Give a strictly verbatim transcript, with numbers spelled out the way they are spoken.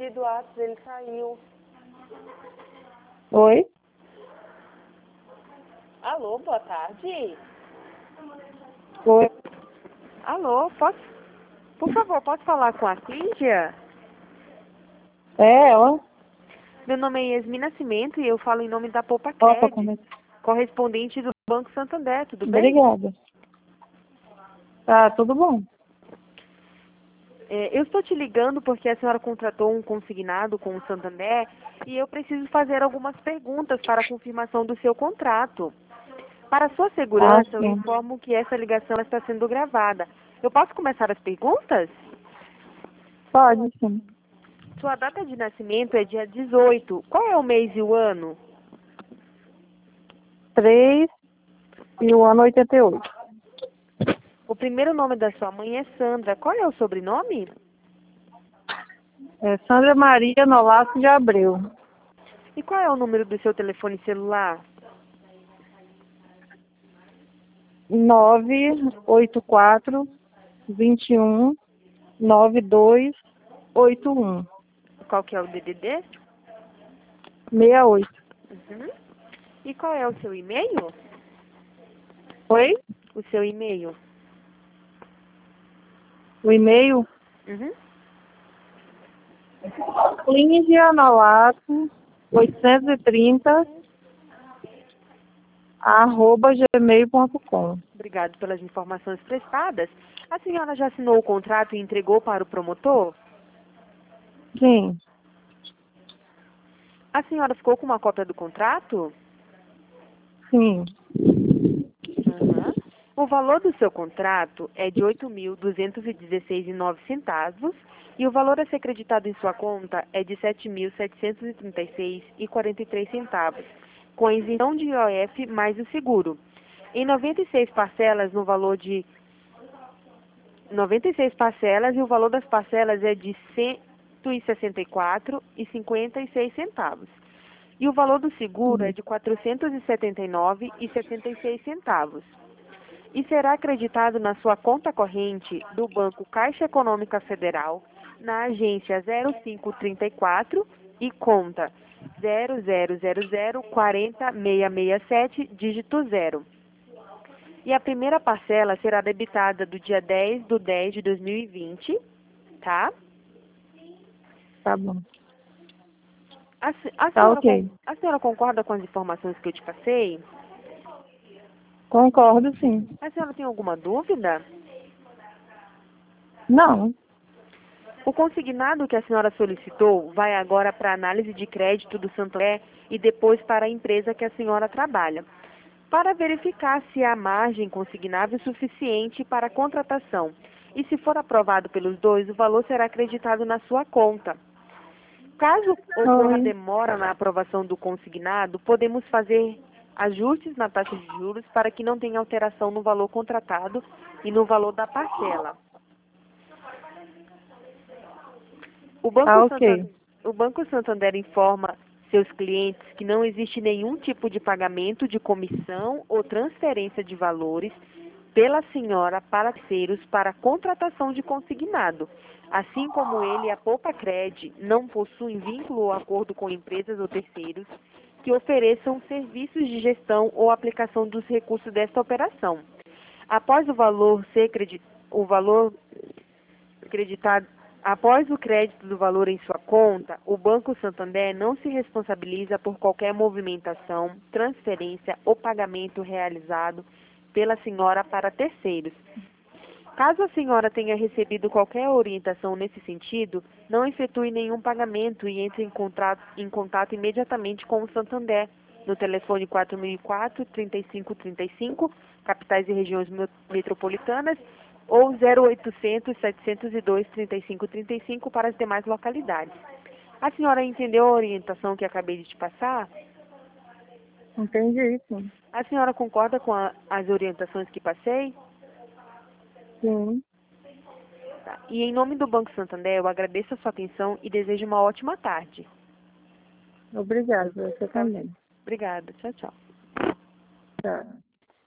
pedido Atos, ele saiu. Oi? Alô, boa tarde. Oi? Alô, posso, por favor, posso falar com a Cíndia? É ela? Meu nome é Yasmin Nascimento e eu falo em nome da Poupa Opa, Cred, como é? correspondente do Banco Santander, tudo bem? Obrigada. Tá, tudo bom. É, eu estou te ligando porque a senhora contratou um consignado com o Santander e eu preciso fazer algumas perguntas para a confirmação do seu contrato. Para sua Ah, segurança, eu sim. informo que essa ligação está sendo gravada. Eu posso começar as perguntas? Pode, sim. Sua data de nascimento é dia dezoito. Qual é o mês e o ano? Três e o ano oitenta e oito. O primeiro nome da sua mãe é Sandra. Qual é o sobrenome? É Sandra Maria Nolasco de Abreu. E qual é o número do seu telefone celular? Nove oito quatro, vinte e um, nove dois oito um. Qual que é o D D D? Sessenta e oito. Uhum. E qual é o seu e-mail? Oi? O seu e-mail? O e-mail? Uhum. Clíndia Nolasco oitocentos e trinta arroba gmail ponto com. Obrigado pelas informações prestadas. A senhora já assinou o contrato e entregou para o promotor? Sim, A senhora ficou com uma cópia do contrato? sim. Uhum. O valor do seu contrato é de oito mil duzentos e dezesseis reais e nove centavos e o valor a ser creditado em sua conta é de sete mil setecentos e trinta e seis reais e quarenta e três centavos, com a isenção de I O F mais o seguro. Em noventa e seis parcelas no valor de noventa e seis parcelas e o valor das parcelas é de cento e sessenta e quatro reais e cinquenta e seis centavos. E o valor do seguro é de quatrocentos e setenta e nove reais e setenta e seis centavos. E será acreditado na sua conta corrente do Banco Caixa Econômica Federal, na agência zero cinco trinta e quatro e conta zero zero zero zero quatro zero seis seis sete, dígito zero. E a primeira parcela será debitada do dia dez de dez de dois mil e vinte, tá? Tá bom. A, se- a, Tá senhora, con- ok. a senhora concorda com as informações que eu te passei? Concordo, sim. A senhora tem alguma dúvida? Não. O consignado que a senhora solicitou vai agora para a análise de crédito do Santander e depois para a empresa que a senhora trabalha, para verificar se há margem consignável suficiente para a contratação. E se for aprovado pelos dois, o valor será acreditado na sua conta. Caso ocorra Oi. demora na aprovação do consignado, podemos fazer ajustes na taxa de juros para que não tenha alteração no valor contratado e no valor da parcela. O Tá Banco Santander, ok. o Banco Santander informa seus clientes que não existe nenhum tipo de pagamento de comissão ou transferência de valores pela senhora para terceiros para a contratação de consignado. Assim como ele, a Poupa-Cred não possuem vínculo ou acordo com empresas ou terceiros que ofereçam serviços de gestão ou aplicação dos recursos desta operação. Após o valor ser credi- o valor acreditado, após o crédito do valor em sua conta, o Banco Santander não se responsabiliza por qualquer movimentação, transferência ou pagamento realizado pela senhora para terceiros. Caso a senhora tenha recebido qualquer orientação nesse sentido, não efetue nenhum pagamento e entre em contato, em contato imediatamente com o Santander, no telefone quatro mil e quatro, trinta e cinco trinta e cinco, capitais e regiões me- metropolitanas, ou zero oitocentos, setecentos e dois, trinta e cinco trinta e cinco para as demais localidades. A senhora entendeu a orientação que acabei de te passar? Entendi, sim. A senhora concorda com a- as orientações que passei? Sim. Tá. E em nome do Banco Santander, eu agradeço a sua atenção e desejo uma ótima tarde. Obrigada. Você Tá? também. Obrigada. Tchau, tchau. Tchau.